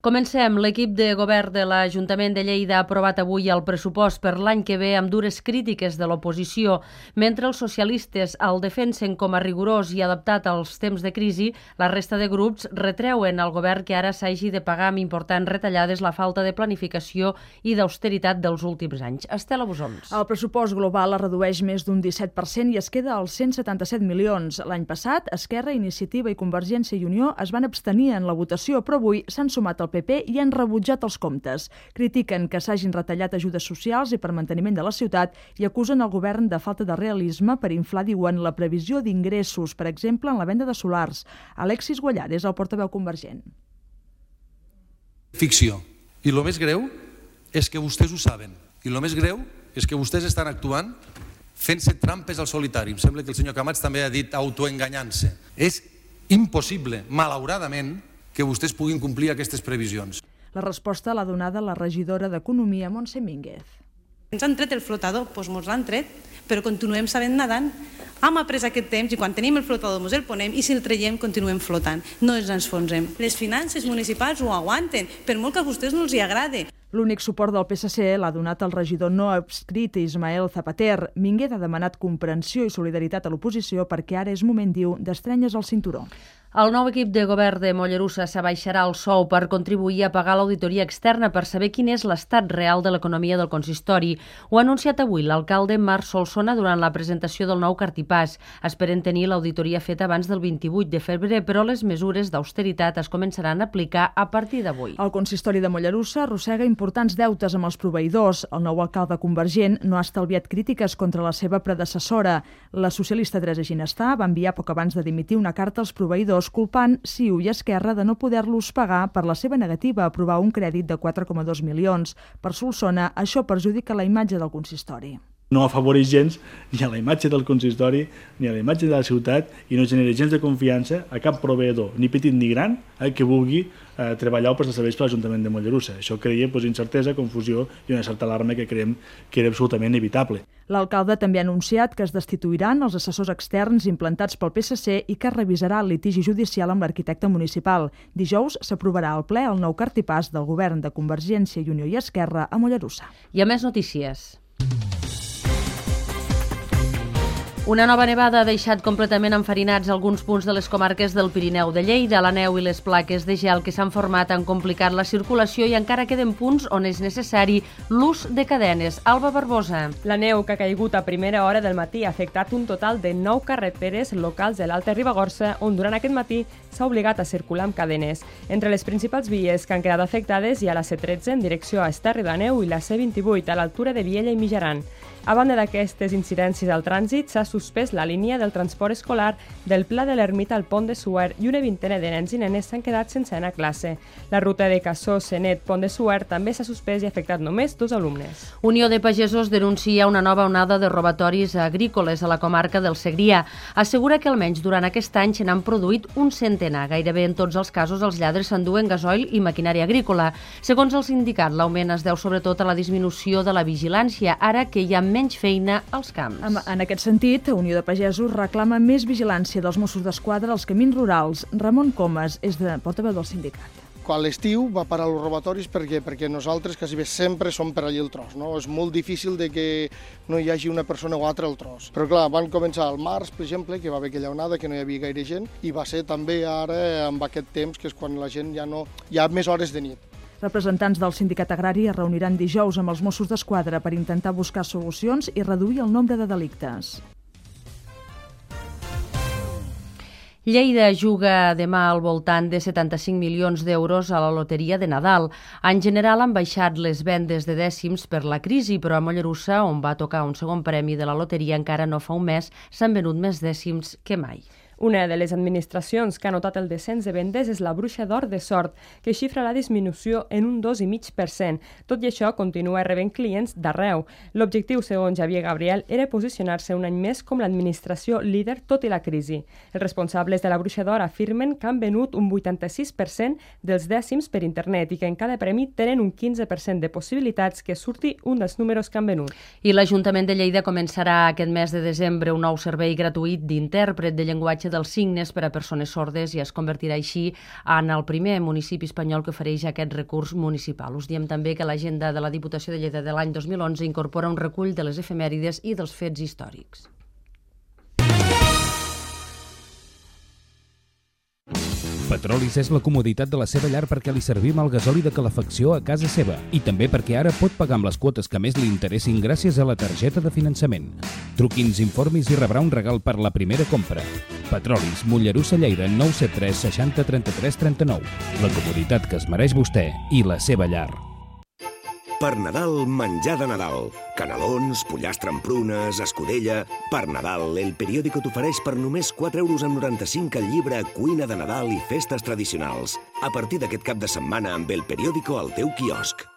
Comencem. L'equip de govern de l'Ajuntament de Lleida ha aprovat avui el pressupost per l'any que ve amb dures crítiques de l'oposició. Mentre els socialistes el defensen com a rigorós i adaptat als temps de crisi, la resta de grups retreuen al govern que ara s'hagi de pagar amb importants retallades la falta de planificació i d'austeritat dels últims anys. Estela Bosons. El pressupost global es redueix més d'un 17% i es queda als 177 milions. L'any passat, Esquerra, Iniciativa i Convergència i Unió es van abstenir en la votació, però avui s'han sumat al PP i han rebutjat els comptes. Critiquen que s'hagin retallat ajudes socials i per manteniment de la ciutat i acusen el govern de falta de realisme per inflar, diuen, la previsió d'ingressos, per exemple, en la venda de solars. Alexis Guallar és el portaveu convergent. Ficció. I el més greu és que vostès ho saben. I el més greu és que vostès estan actuant fent-se trampes al solitari. Em sembla que el senyor Camats també ha dit autoenganyant-se. És impossible, malauradament, que vostès puguin complir aquestes previsions. La resposta l'ha donada la regidora d'Economia, Montse Mínguez. Ens han tret el flotador, doncs ens l'han tret, però continuem sabent nedant. Hem après aquest temps i quan tenim el flotador ens el ponem i si el traiem continuem flotant, no ens enfonsem. Les finances municipals ho aguanten, per molt que a vostès no els hi agrade. L'únic suport del PSC l'ha donat el regidor no adscrit Ismael Zapater. Mínguez ha demanat comprensió i solidaritat a l'oposició perquè ara és moment, diu, d'estrenyes al cinturó. El nou equip de govern de Mollerussa s'abaixarà el sou per contribuir a pagar l'auditoria externa per saber quin és l'estat real de l'economia del consistori. Ho ha anunciat avui l'alcalde Marc Solsona durant la presentació del nou cartipàs. Esperen tenir l'auditoria feta abans del 28 de febrer, però les mesures d'austeritat es començaran a aplicar a partir d'avui. El consistori de Mollerussa arrossega importants deutes amb els proveïdors. El nou alcalde convergent no ha estalviat crítiques contra la seva predecessora. La socialista Teresa Ginestà va enviar poc abans de dimitir una carta als proveïdors culpant CiU i Esquerra de no poder-los pagar per la seva negativa a aprovar un crèdit de 4,2 milions. Per Solsona, això perjudica la imatge del consistori. No afavoreix gens ni a la imatge del consistori ni a la imatge de la ciutat i no genera gens de confiança a cap proveïdor, ni petit ni gran, que vulgui treballar o prestar serveis per l'Ajuntament de Mollerussa. Això crea incertesa, confusió i una certa alarma que creiem que era absolutament evitable. L'alcalde també ha anunciat que es destituiran els assessors externs implantats pel PSC i que es revisarà el litigi judicial amb l'arquitecte municipal. Dijous s'aprovarà al ple el nou cartipàs del govern de Convergència i Unió i Esquerra a Mollerussa. I a més notícies. Una nova nevada ha deixat completament enfarinats alguns punts de les comarques del Pirineu de Lleida. La neu i les plaques de gel que s'han format han complicat la circulació i encara queden punts on és necessari l'ús de cadenes. Alba Barbosa. La neu que ha caigut a primera hora del matí ha afectat un total de 9 carreteres locals de l'Alta Ribagorça, on durant aquest matí s'ha obligat a circular amb cadenes. Entre les principals vies que han quedat afectades hi ha la C13 en direcció a Esterri d'Àneu i la C28 a l'altura de Viella i Mijaran. A banda d'aquestes incidències al trànsit, s'ha suspès la línia del transport escolar del Pla de l'Ermita al Pont de Suert i una vintena de nens i nenes s'han quedat sense anar a classe. La ruta de Cassó, Senet, Pont de Suert també s'ha suspès i ha afectat només 2 alumnes. Unió de Pagesos denuncia una nova onada de robatoris agrícoles a la comarca del Segrià. Assegura que almenys durant aquest any se n'han produït un centenar. Gairebé en tots els casos els lladres s'enduen gasoil i maquinària agrícola. Segons el sindicat, l'augment es deu sobretot a la disminució de la vigilància, ara que hi ha menys feina als camps. En aquest sentit, Unió de Pagesos reclama més vigilància dels Mossos d'Esquadra als camins rurals. Ramon Comas és de portaveu del sindicat. Quan l'estiu va parar els robatoris perquè nosaltres quasi bé sempre som per allí el tros. No? És molt difícil de que no hi hagi una persona o altra al tros. Però clar, van començar al març, per exemple, que va haver aquella onada, que no hi havia gaire gent, i va ser també ara amb aquest temps, que és quan la gent ja no... hi ha més hores de nit. Representants del sindicat agrari es reuniran dijous amb els Mossos d'Esquadra per intentar buscar solucions i reduir el nombre de delictes. Lleida juga demà al voltant de 75 milions d'euros a la loteria de Nadal. En general han baixat les vendes de dècims per la crisi, però a Mollerussa, on va tocar un segon premi de la loteria encara no fa un mes, s'han venut més dècims que mai. Una de les administracions que ha notat el descens de vendes és la Bruixa d'Or de Sort, que xifra la disminució en un 2,5%. Tot i això, continua rebent clients d'arreu. L'objectiu, segons Xavier Gabriel, era posicionar-se un any més com l'administració líder tot i la crisi. Els responsables de la Bruixa d'Or afirmen que han venut un 86% dels dècims per internet i que en cada premi tenen un 15% de possibilitats que surti un dels números que han venut. I l'Ajuntament de Lleida començarà aquest mes de desembre un nou servei gratuït d'intèrpret de llenguatge dels signes per a persones sordes i es convertirà així en el primer municipi espanyol que ofereix aquest recurs municipal. Us diem també que l'agenda de la Diputació de Lleida de l'any 2011 incorpora un recull de les efemèrides i dels fets històrics. Petrolis és la comoditat de la seva llar perquè li servim el gasoli de calefacció a casa seva i també perquè ara pot pagar amb les quotes que més li interessin gràcies a la targeta de finançament. Truqui'ns, informis i rebrà un regal per la primera compra. Petrolis, Mollerussa, Lleida, 973 60 33 39. La comoditat que es mereix vostè i la seva llar. Per Nadal, menjar de Nadal. Canelons, pollastre amb prunes, escudella... Per Nadal, El Periódico t'ofereix per només 4,95 € el llibre Cuina de Nadal i festes tradicionals. A partir d'aquest cap de setmana amb El Periódico al teu quiosc.